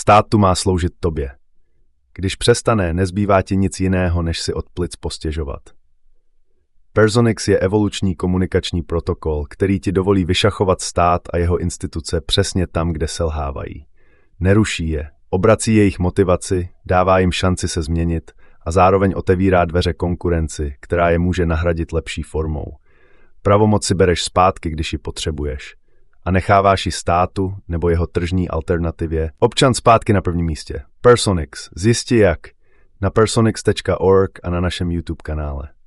Stát tu má sloužit tobě. Když přestane, nezbývá ti nic jiného, než si od plic postěžovat. Personix je evoluční komunikační protokol, který ti dovolí vyšachovat stát a jeho instituce přesně tam, kde selhávají. Neruší je, obrací jejich motivaci, dává jim šanci se změnit a zároveň otevírá dveře konkurenci, která je může nahradit lepší formou. Pravomoc si bereš zpátky, když ji potřebuješ. A necháváš ji státu nebo jeho tržní alternativě. Občan zpátky na prvním místě. Personix. Zjisti jak. Na personix.org a na našem YouTube kanále.